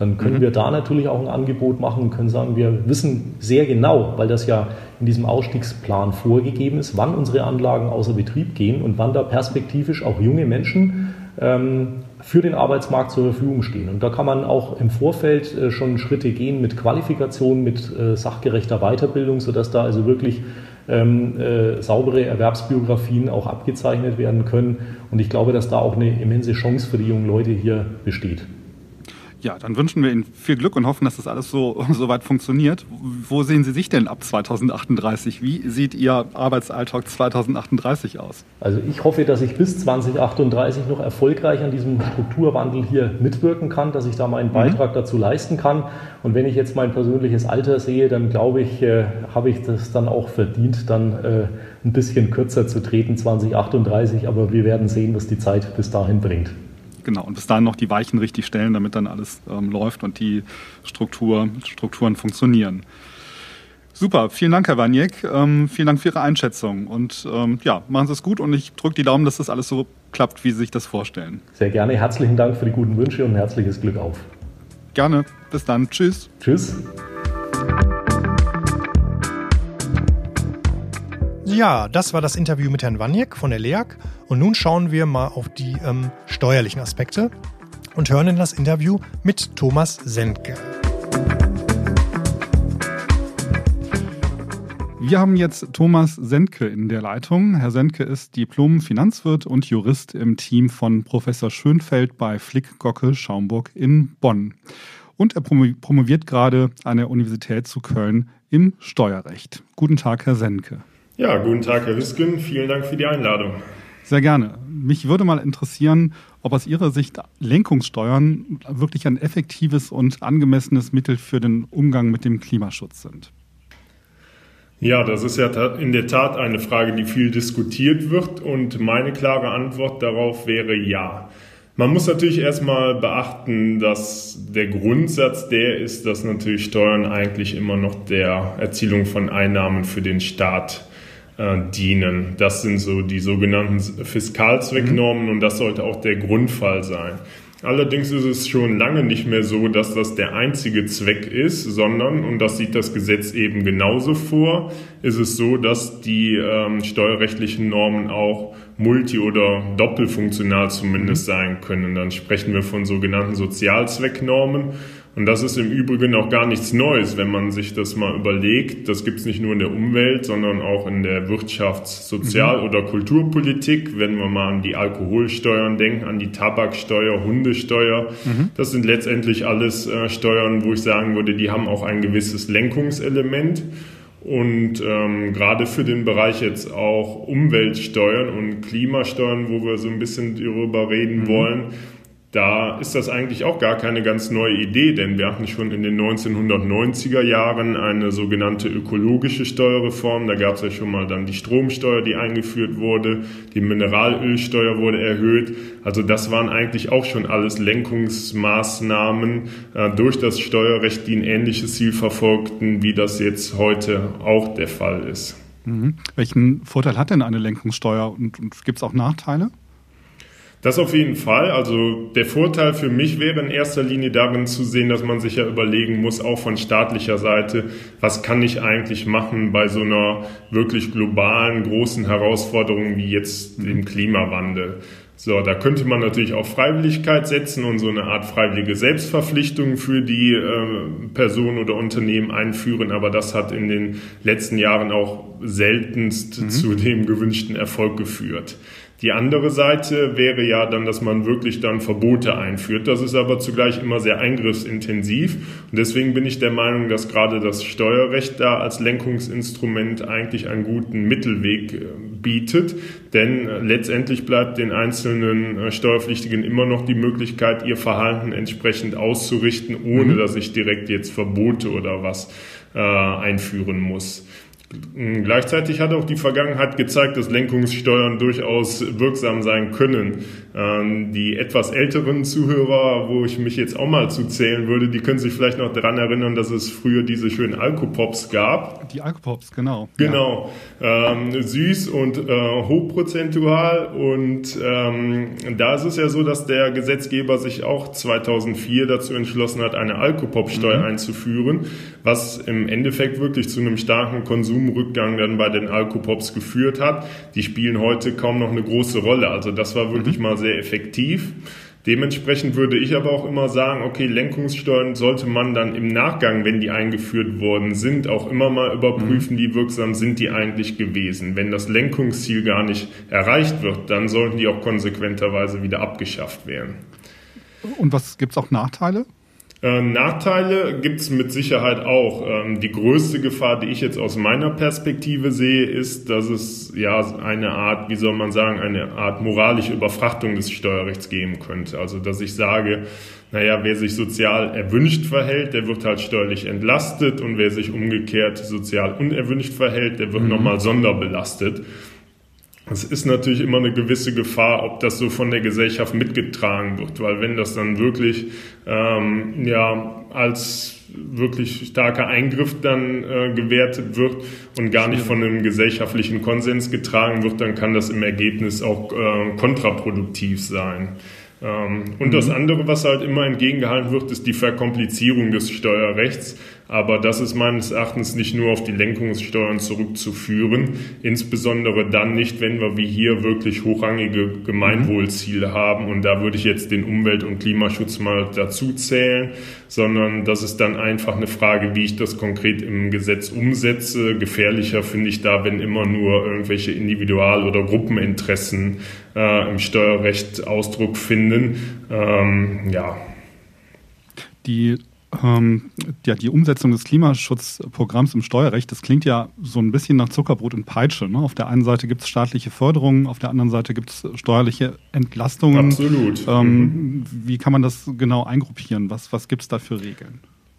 Dann können mhm. wir da natürlich auch ein Angebot machen und können sagen, wir wissen sehr genau, weil das ja in diesem Ausstiegsplan vorgegeben ist, wann unsere Anlagen außer Betrieb gehen und wann da perspektivisch auch junge Menschen ähm, für den Arbeitsmarkt zur Verfügung stehen. Und da kann man auch im Vorfeld äh, schon Schritte gehen mit Qualifikation, mit äh, sachgerechter Weiterbildung, sodass da also wirklich ähm, äh, saubere Erwerbsbiografien auch abgezeichnet werden können. Und ich glaube, dass da auch eine immense Chance für die jungen Leute hier besteht. Ja, dann wünschen wir Ihnen viel Glück und hoffen, dass das alles so, so weit funktioniert. Wo sehen Sie sich denn ab zweitausendachtunddreißig? Wie sieht Ihr Arbeitsalltag zweitausendachtunddreißig aus? Also ich hoffe, dass ich bis zweitausendachtunddreißig noch erfolgreich an diesem Strukturwandel hier mitwirken kann, dass ich da meinen Beitrag mhm. dazu leisten kann. Und wenn ich jetzt mein persönliches Alter sehe, dann glaube ich, äh, habe ich das dann auch verdient, dann äh, ein bisschen kürzer zu treten, zweitausendachtunddreißig. Aber wir werden sehen, was die Zeit bis dahin bringt. Genau, und bis dahin noch die Weichen richtig stellen, damit dann alles ähm, läuft und die Struktur, Strukturen funktionieren. Super, vielen Dank, Herr Wanjek. Ähm, vielen Dank für Ihre Einschätzung. Und ähm, ja, machen Sie es gut und ich drücke die Daumen, dass das alles so klappt, wie Sie sich das vorstellen. Sehr gerne. Herzlichen Dank für die guten Wünsche und ein herzliches Glück auf. Gerne. Bis dann. Tschüss. Tschüss. Ja, das war das Interview mit Herrn Wanjek von der L E A G. Und nun schauen wir mal auf die ähm, steuerlichen Aspekte und hören in das Interview mit Thomas Sendke. Wir haben jetzt Thomas Sendke in der Leitung. Herr Sendke ist Diplom-Finanzwirt und Jurist im Team von Professor Schönfeld bei Flick Gockel Schaumburg in Bonn. Und er promoviert gerade an der Universität zu Köln im Steuerrecht. Guten Tag, Herr Sendke. Ja, guten Tag, Herr Hüsken. Vielen Dank für die Einladung. Sehr gerne. Mich würde mal interessieren, ob aus Ihrer Sicht Lenkungssteuern wirklich ein effektives und angemessenes Mittel für den Umgang mit dem Klimaschutz sind. Ja, das ist ja in der Tat eine Frage, die viel diskutiert wird. Und meine klare Antwort darauf wäre ja. Man muss natürlich erstmal beachten, dass der Grundsatz der ist, dass natürlich Steuern eigentlich immer noch der Erzielung von Einnahmen für den Staat äh, dienen. Das sind so die sogenannten Fiskalzwecknormen und das sollte auch der Grundfall sein. Allerdings ist es schon lange nicht mehr so, dass das der einzige Zweck ist, sondern, und das sieht das Gesetz eben genauso vor, ist es so, dass die ähm, steuerrechtlichen Normen auch multi- oder doppelfunktional zumindest sein können. Dann sprechen wir von sogenannten Sozialzwecknormen. Und das ist im Übrigen auch gar nichts Neues, wenn man sich das mal überlegt. Das gibt es nicht nur in der Umwelt, sondern auch in der Wirtschafts-, Sozial- mhm. oder Kulturpolitik. Wenn wir mal an die Alkoholsteuern denken, an die Tabaksteuer, Hundesteuer. Mhm. Das sind letztendlich alles äh, Steuern, wo ich sagen würde, die haben auch ein gewisses Lenkungselement. Und ähm, gerade für den Bereich jetzt auch Umweltsteuern und Klimasteuern, wo wir so ein bisschen darüber reden mhm. wollen, da ist das eigentlich auch gar keine ganz neue Idee, denn wir hatten schon in den neunzehnhundertneunziger Jahren eine sogenannte ökologische Steuerreform. Da gab es ja schon mal dann die Stromsteuer, die eingeführt wurde, die Mineralölsteuer wurde erhöht. Also das waren eigentlich auch schon alles Lenkungsmaßnahmen äh, durch das Steuerrecht, die ein ähnliches Ziel verfolgten, wie das jetzt heute auch der Fall ist. Mhm. Welchen Vorteil hat denn eine Lenkungssteuer und, und gibt es auch Nachteile? Das auf jeden Fall. Also der Vorteil für mich wäre in erster Linie darin zu sehen, dass man sich ja überlegen muss, auch von staatlicher Seite, was kann ich eigentlich machen bei so einer wirklich globalen, großen Herausforderung wie jetzt dem Klimawandel. So, da könnte man natürlich auch Freiwilligkeit setzen und so eine Art freiwillige Selbstverpflichtung für die äh, Personen oder Unternehmen einführen, aber das hat in den letzten Jahren auch seltenst mhm. zu dem gewünschten Erfolg geführt. Die andere Seite wäre ja dann, dass man wirklich dann Verbote einführt. Das ist aber zugleich immer sehr eingriffsintensiv. Und deswegen bin ich der Meinung, dass gerade das Steuerrecht da als Lenkungsinstrument eigentlich einen guten Mittelweg bietet. Denn letztendlich bleibt den einzelnen Steuerpflichtigen immer noch die Möglichkeit, ihr Verhalten entsprechend auszurichten, ohne dass ich direkt jetzt Verbote oder was äh, einführen muss. Gleichzeitig hat auch die Vergangenheit gezeigt, dass Lenkungssteuern durchaus wirksam sein können. Ähm, die etwas älteren Zuhörer, wo ich mich jetzt auch mal zu zählen würde, die können sich vielleicht noch daran erinnern, dass es früher diese schönen Alkopops gab. Die Alkopops, genau. Genau. Ja. Ähm, süß und äh, hochprozentual. Und ähm, da ist es ja so, dass der Gesetzgeber sich auch zweitausendvier dazu entschlossen hat, eine Alkopop-Steuer mhm. einzuführen, was im Endeffekt wirklich zu einem starken Konsumrückgang dann bei den Alkopops geführt hat. Die spielen heute kaum noch eine große Rolle. Also das war wirklich mhm. mal sehr effektiv. Dementsprechend würde ich aber auch immer sagen, okay, Lenkungssteuern sollte man dann im Nachgang, wenn die eingeführt worden sind, auch immer mal überprüfen, mhm. wie wirksam sind die eigentlich gewesen. Wenn das Lenkungsziel gar nicht erreicht wird, dann sollten die auch konsequenterweise wieder abgeschafft werden. Und was gibt's auch Nachteile? Äh, Nachteile gibt's mit Sicherheit auch. Ähm, die größte Gefahr, die ich jetzt aus meiner Perspektive sehe, ist, dass es ja eine Art, wie soll man sagen, eine Art moralische Überfrachtung des Steuerrechts geben könnte. Also, dass ich sage, naja, wer sich sozial erwünscht verhält, der wird halt steuerlich entlastet, und wer sich umgekehrt sozial unerwünscht verhält, der wird mhm. nochmal sonderbelastet. Es ist natürlich immer eine gewisse Gefahr, ob das so von der Gesellschaft mitgetragen wird, weil wenn das dann wirklich ähm, ja als wirklich starker Eingriff dann äh, gewertet wird und gar nicht von einem gesellschaftlichen Konsens getragen wird, dann kann das im Ergebnis auch äh, kontraproduktiv sein. Ähm, und mhm. das andere, was halt immer entgegengehalten wird, ist die Verkomplizierung des Steuerrechts. Aber das ist meines Erachtens nicht nur auf die Lenkungssteuern zurückzuführen, insbesondere dann nicht, wenn wir wie hier wirklich hochrangige Gemeinwohlziele mhm. haben. Und da würde ich jetzt den Umwelt- und Klimaschutz mal dazu zählen, sondern das ist dann einfach eine Frage, wie ich das konkret im Gesetz umsetze. Gefährlicher finde ich da, wenn immer nur irgendwelche Individual- oder Gruppeninteressen äh, im Steuerrecht Ausdruck finden. Ähm, ja. Die Ähm, ja, die Umsetzung des Klimaschutzprogramms im Steuerrecht, das klingt ja so ein bisschen nach Zuckerbrot und Peitsche. Ne? Auf der einen Seite gibt es staatliche Förderungen, auf der anderen Seite gibt es steuerliche Entlastungen. Absolut. Ähm, mhm. Wie kann man das genau eingruppieren? Was, was gibt es da für Regeln?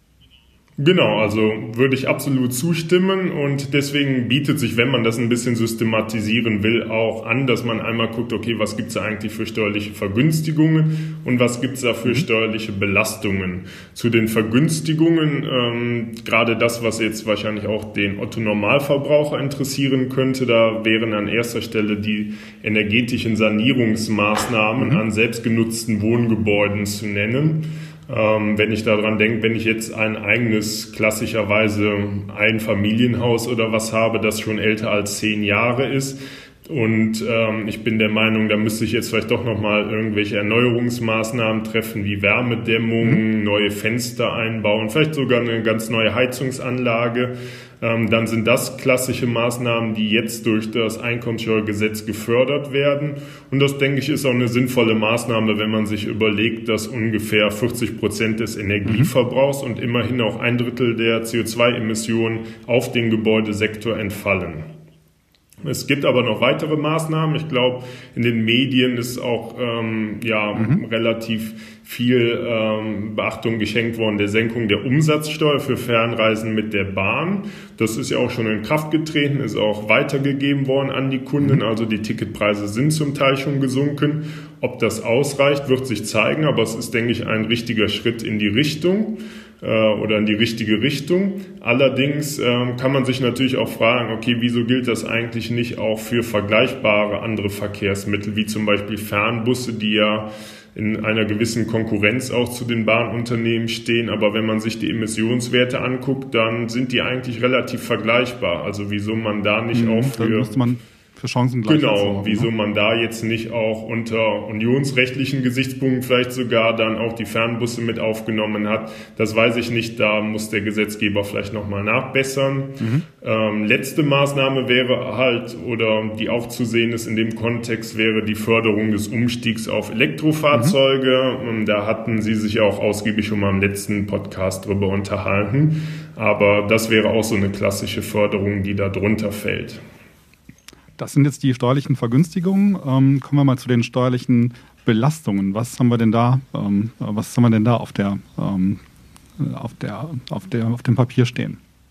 Genau, also würde ich absolut zustimmen, und deswegen bietet sich, wenn man das ein bisschen systematisieren will, auch an, dass man einmal guckt, okay, was gibt's da eigentlich für steuerliche Vergünstigungen und was gibt's da für mhm. steuerliche Belastungen. Zu den Vergünstigungen, ähm, gerade das, was jetzt wahrscheinlich auch den Otto-Normalverbraucher interessieren könnte, da wären an erster Stelle die energetischen Sanierungsmaßnahmen mhm. an selbstgenutzten Wohngebäuden zu nennen. Ähm, wenn ich daran denke, wenn ich jetzt ein eigenes, klassischerweise Einfamilienhaus oder was habe, das schon älter als zehn Jahre ist, und ähm, ich bin der Meinung, da müsste ich jetzt vielleicht doch nochmal irgendwelche Erneuerungsmaßnahmen treffen, wie Wärmedämmung, mhm. neue Fenster einbauen, vielleicht sogar eine ganz neue Heizungsanlage. Ähm, dann sind das klassische Maßnahmen, die jetzt durch das Einkommensteuergesetz gefördert werden. Und das, denke ich, ist auch eine sinnvolle Maßnahme, wenn man sich überlegt, dass ungefähr vierzig Prozent des Energieverbrauchs mhm. und immerhin auch ein Drittel der C O zwei Emissionen auf den Gebäudesektor entfallen. Es gibt aber noch weitere Maßnahmen. Ich glaube, in den Medien ist auch ähm, ja mhm. relativ viel ähm, Beachtung geschenkt worden der Senkung der Umsatzsteuer für Fernreisen mit der Bahn. Das ist ja auch schon in Kraft getreten, ist auch weitergegeben worden an die Kunden. Mhm. Also die Ticketpreise sind zum Teil schon gesunken. Ob das ausreicht, wird sich zeigen, aber es ist, denke ich, ein richtiger Schritt in die Richtung oder in die richtige Richtung. Allerdings ähm, kann man sich natürlich auch fragen, okay, wieso gilt das eigentlich nicht auch für vergleichbare andere Verkehrsmittel, wie zum Beispiel Fernbusse, die ja in einer gewissen Konkurrenz auch zu den Bahnunternehmen stehen. Aber wenn man sich die Emissionswerte anguckt, dann sind die eigentlich relativ vergleichbar. Also wieso man da nicht mhm, auch für... Chancengleichheit. Genau, wieso man da jetzt nicht auch unter unionsrechtlichen Gesichtspunkten vielleicht sogar dann auch die Fernbusse mit aufgenommen hat, das weiß ich nicht, da muss der Gesetzgeber vielleicht nochmal nachbessern. Mhm. Ähm, letzte Maßnahme wäre halt, oder die auch zu sehen ist in dem Kontext, wäre die Förderung des Umstiegs auf Elektrofahrzeuge. Mhm. Da hatten Sie sich ja auch ausgiebig schon mal im letzten Podcast drüber unterhalten, aber das wäre auch so eine klassische Förderung, die da drunter fällt. Das sind jetzt die steuerlichen Vergünstigungen. Ähm, kommen wir mal zu den steuerlichen Belastungen. Was haben wir denn da? Ähm, was haben wir denn da auf der, ähm, auf der, auf der, auf dem Papier stehen?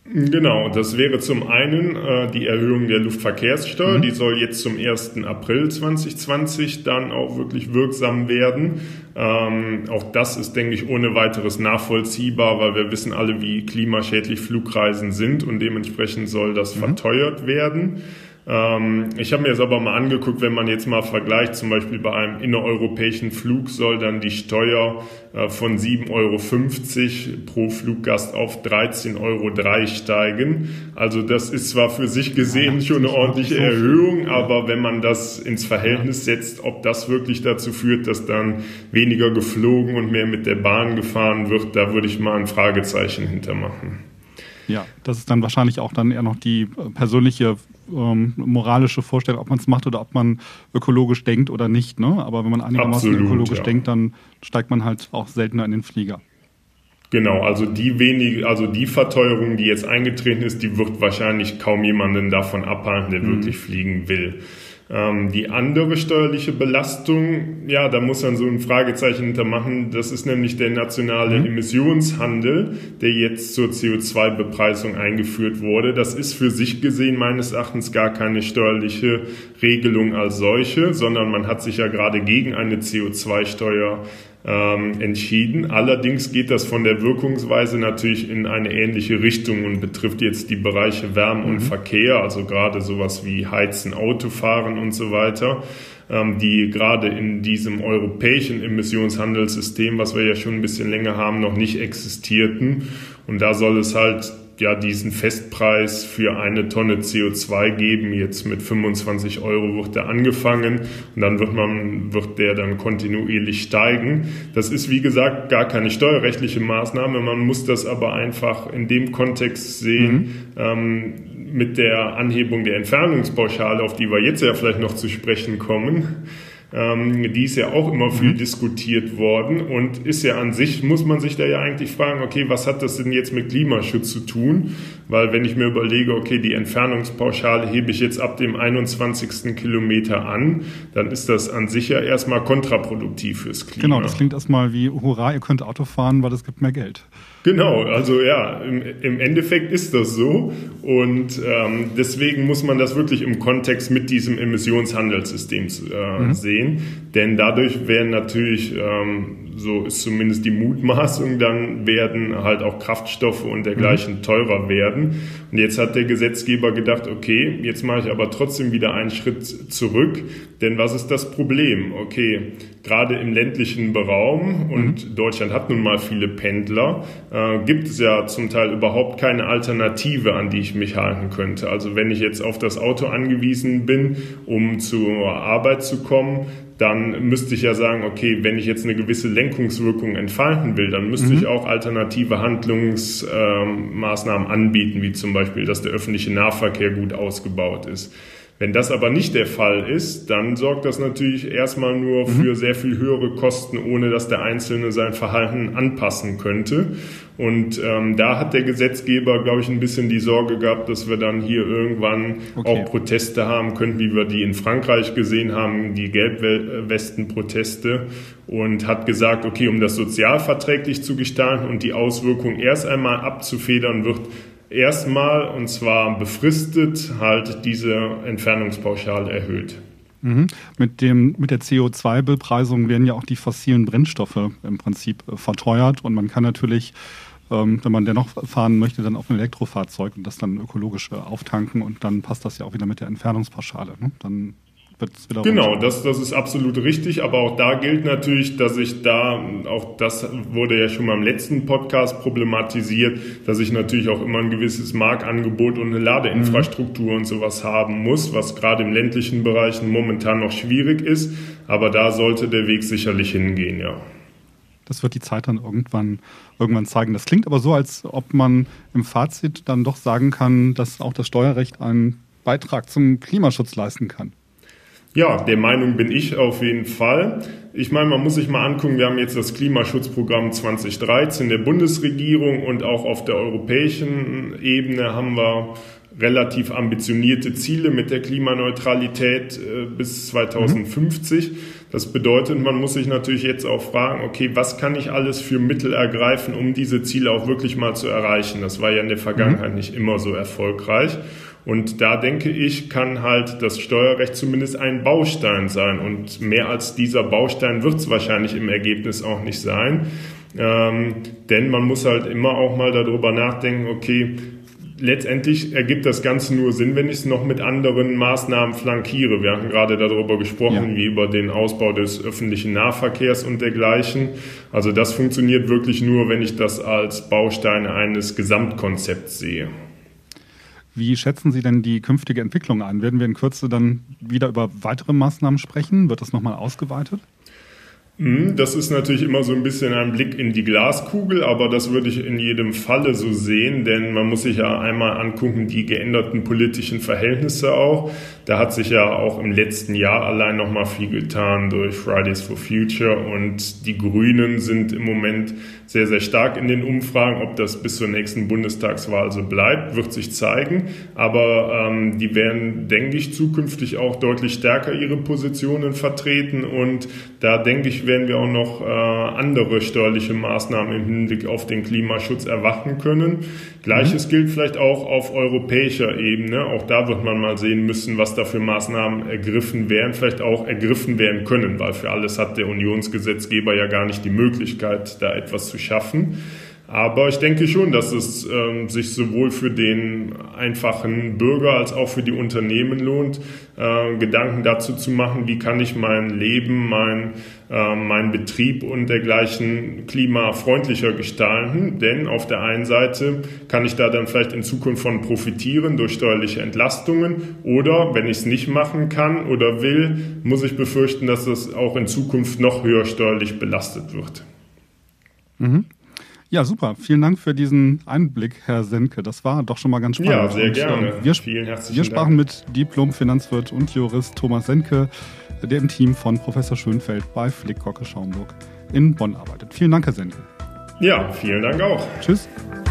Genau, das wäre zum einen äh, die Erhöhung der Luftverkehrssteuer, mhm. die soll jetzt zum ersten April zwanzig zwanzig dann auch wirklich wirksam werden. Ähm, auch das ist, denke ich, ohne weiteres nachvollziehbar, weil wir wissen alle, wie klimaschädlich Flugreisen sind und dementsprechend soll das mhm. verteuert werden. Ähm, ich habe mir das aber mal angeguckt, wenn man jetzt mal vergleicht, zum Beispiel bei einem innereuropäischen Flug soll dann die Steuer äh, von sieben Euro fünfzig pro Fluggast auf dreizehn Euro drei steigen. Also das ist zwar für sich gesehen ja, schon eine ordentliche Erhöhung, aber wenn man das ins Verhältnis setzt, ob das wirklich dazu führt, dass dann weniger geflogen und mehr mit der Bahn gefahren wird, da würde ich mal ein Fragezeichen hintermachen. Ja, das ist dann wahrscheinlich auch dann eher noch die persönliche ähm, moralische Vorstellung, ob man es macht oder ob man ökologisch denkt oder nicht. Ne? Aber wenn man einigermaßen Absolut, ökologisch ja. denkt, dann steigt man halt auch seltener in den Flieger. Genau, also die wenig, also die Verteuerung, die jetzt eingetreten ist, die wird wahrscheinlich kaum jemanden davon abhalten, der mhm. wirklich fliegen will. Ähm, die andere steuerliche Belastung, ja, da muss man so ein Fragezeichen hintermachen. Das ist nämlich der nationale mhm. Emissionshandel, der jetzt zur C O zwei Bepreisung eingeführt wurde. Das ist für sich gesehen meines Erachtens gar keine steuerliche Regelung als solche, sondern man hat sich ja gerade gegen eine C O zwei Steuer Ähm, entschieden. Allerdings geht das von der Wirkungsweise natürlich in eine ähnliche Richtung und betrifft jetzt die Bereiche Wärme und mhm. Verkehr, also gerade sowas wie Heizen, Autofahren und so weiter, ähm, die gerade in diesem europäischen Emissionshandelssystem, was wir ja schon ein bisschen länger haben, noch nicht existierten. Und da soll es halt ja diesen Festpreis für eine Tonne C O zwei geben. Jetzt mit fünfundzwanzig Euro wird der angefangen und dann wird man wird der dann kontinuierlich steigen. Das ist wie gesagt gar keine steuerrechtliche Maßnahme. Man muss das aber einfach in dem Kontext sehen, mhm. ähm, mit der Anhebung der Entfernungspauschale, auf die wir jetzt ja vielleicht noch zu sprechen kommen. Ähm, die ist ja auch immer viel mhm. diskutiert worden und ist ja an sich, muss man sich da ja eigentlich fragen, okay, was hat das denn jetzt mit Klimaschutz zu tun? Weil wenn ich mir überlege, okay, die Entfernungspauschale hebe ich jetzt ab dem einundzwanzigsten Kilometer an, dann ist das an sich ja erstmal kontraproduktiv fürs Klima. Genau, das klingt erstmal wie, hurra, ihr könnt Auto fahren, weil es gibt mehr Geld. Genau, also ja, im, im Endeffekt ist das so und ähm, deswegen muss man das wirklich im Kontext mit diesem Emissionshandelssystem äh, mhm. sehen, denn dadurch werden natürlich, ähm, so ist zumindest die Mutmaßung, dann werden halt auch Kraftstoffe und dergleichen mhm. teurer werden und jetzt hat der Gesetzgeber gedacht, okay, jetzt mache ich aber trotzdem wieder einen Schritt zurück, denn was ist das Problem? Okay, gerade im ländlichen Raum und mhm. Deutschland hat nun mal viele Pendler, äh, gibt es ja zum Teil überhaupt keine Alternative, an die ich mich halten könnte. Also wenn ich jetzt auf das Auto angewiesen bin, um zur Arbeit zu kommen, dann müsste ich ja sagen, okay, wenn ich jetzt eine gewisse Lenkungswirkung entfalten will, dann müsste mhm. ich auch alternative Handlungsmaßnahmen ähm, anbieten, wie zum Beispiel, dass der öffentliche Nahverkehr gut ausgebaut ist. Wenn das aber nicht der Fall ist, dann sorgt das natürlich erstmal nur für mhm. sehr viel höhere Kosten, ohne dass der Einzelne sein Verhalten anpassen könnte. Und ähm, da hat der Gesetzgeber, glaube ich, ein bisschen die Sorge gehabt, dass wir dann hier irgendwann okay. auch Proteste haben könnten, wie wir die in Frankreich gesehen haben, die Gelbwesten-Proteste. Und hat gesagt, okay, um das sozialverträglich zu gestalten und die Auswirkungen erst einmal abzufedern, wird erstmal, und zwar befristet, halt diese Entfernungspauschale erhöht. Mhm. Mit dem, mit der C O zwei Bepreisung werden ja auch die fossilen Brennstoffe im Prinzip äh, verteuert und man kann natürlich, ähm, wenn man dennoch fahren möchte, dann auf ein Elektrofahrzeug und das dann ökologisch äh, auftanken und dann passt das ja auch wieder mit der Entfernungspauschale. Ne? Dann Genau, das, das ist absolut richtig, aber auch da gilt natürlich, dass ich da, auch das wurde ja schon mal im letzten Podcast problematisiert, dass ich natürlich auch immer ein gewisses Marktangebot und eine Ladeinfrastruktur mhm. und sowas haben muss, was gerade im ländlichen Bereichen momentan noch schwierig ist, aber da sollte der Weg sicherlich hingehen, ja. Das wird die Zeit dann irgendwann, irgendwann zeigen. Das klingt aber so, als ob man im Fazit dann doch sagen kann, dass auch das Steuerrecht einen Beitrag zum Klimaschutz leisten kann. Ja, der Meinung bin ich auf jeden Fall. Ich meine, man muss sich mal angucken, wir haben jetzt das Klimaschutzprogramm zwanzig dreizehn der Bundesregierung und auch auf der europäischen Ebene haben wir relativ ambitionierte Ziele mit der Klimaneutralität äh, bis zweitausendfünfzig. Mhm. Das bedeutet, man muss sich natürlich jetzt auch fragen, okay, was kann ich alles für Mittel ergreifen, um diese Ziele auch wirklich mal zu erreichen? Das war ja in der Vergangenheit mhm. nicht immer so erfolgreich. Und da denke ich, kann halt das Steuerrecht zumindest ein Baustein sein. Und mehr als dieser Baustein wird es wahrscheinlich im Ergebnis auch nicht sein. Ähm, denn man muss halt immer auch mal darüber nachdenken, okay, letztendlich ergibt das Ganze nur Sinn, wenn ich es noch mit anderen Maßnahmen flankiere. Wir haben gerade darüber gesprochen, ja. wie über den Ausbau des öffentlichen Nahverkehrs und dergleichen. Also das funktioniert wirklich nur, wenn ich das als Baustein eines Gesamtkonzepts sehe. Wie schätzen Sie denn die künftige Entwicklung ein? Werden wir in Kürze dann wieder über weitere Maßnahmen sprechen? Wird das nochmal ausgeweitet? Das ist natürlich immer so ein bisschen ein Blick in die Glaskugel, aber das würde ich in jedem Falle so sehen, denn man muss sich ja einmal angucken, die geänderten politischen Verhältnisse auch. Da hat sich ja auch im letzten Jahr allein noch mal viel getan durch Fridays for Future und die Grünen sind im Moment sehr, sehr stark in den Umfragen. Ob das bis zur nächsten Bundestagswahl so bleibt, wird sich zeigen. Aber ähm, die werden, denke ich, zukünftig auch deutlich stärker ihre Positionen vertreten und da denke ich, werden wir auch noch äh, andere steuerliche Maßnahmen im Hinblick auf den Klimaschutz erwarten können. Gleiches mhm. gilt vielleicht auch auf europäischer Ebene. Auch da wird man mal sehen müssen, was da für Maßnahmen ergriffen werden, vielleicht auch ergriffen werden können, weil für alles hat der Unionsgesetzgeber ja gar nicht die Möglichkeit, da etwas zu schaffen. Aber ich denke schon, dass es ähm, sich sowohl für den einfachen Bürger als auch für die Unternehmen lohnt, äh, Gedanken dazu zu machen, wie kann ich mein Leben, mein, äh, mein Betrieb und dergleichen klimafreundlicher gestalten. Denn auf der einen Seite kann ich da dann vielleicht in Zukunft von profitieren durch steuerliche Entlastungen oder wenn ich es nicht machen kann oder will, muss ich befürchten, dass es auch in Zukunft noch höher steuerlich belastet wird. Mhm. Ja, super. Vielen Dank für diesen Einblick, Herr Senke. Das war doch schon mal ganz spannend. Ja, sehr und, gerne. Ähm, wir, Vielen herzlichen wir sprachen Dank. mit Diplom-Finanzwirt und Jurist Thomas Senke, der im Team von Professor Schönfeld bei Flick Kocke Schaumburg in Bonn arbeitet. Vielen Dank, Herr Senke. Ja, vielen Dank auch. Tschüss.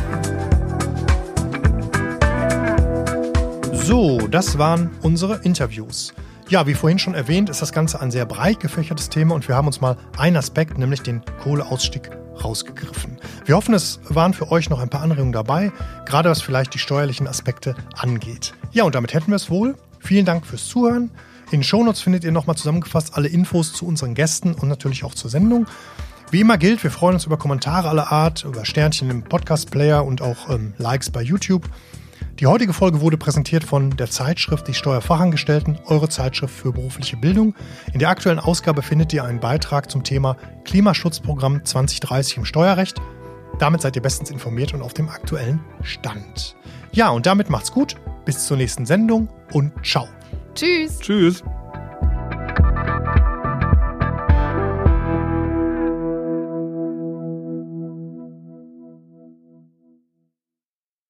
So, das waren unsere Interviews. Ja, wie vorhin schon erwähnt, ist das Ganze ein sehr breit gefächertes Thema und wir haben uns mal einen Aspekt, nämlich den Kohleausstieg, rausgegriffen. Wir hoffen, es waren für euch noch ein paar Anregungen dabei, gerade was vielleicht die steuerlichen Aspekte angeht. Ja, und damit hätten wir es wohl. Vielen Dank fürs Zuhören. In den Shownotes findet ihr nochmal zusammengefasst alle Infos zu unseren Gästen und natürlich auch zur Sendung. Wie immer gilt, wir freuen uns über Kommentare aller Art, über Sternchen im Podcast-Player und auch ähm, Likes bei YouTube. Die heutige Folge wurde präsentiert von der Zeitschrift Die Steuerfachangestellten, eure Zeitschrift für berufliche Bildung. In der aktuellen Ausgabe findet ihr einen Beitrag zum Thema Klimaschutzprogramm zwanzig dreißig im Steuerrecht. Damit seid ihr bestens informiert und auf dem aktuellen Stand. Ja, und damit macht's gut, bis zur nächsten Sendung und ciao. Tschüss. Tschüss.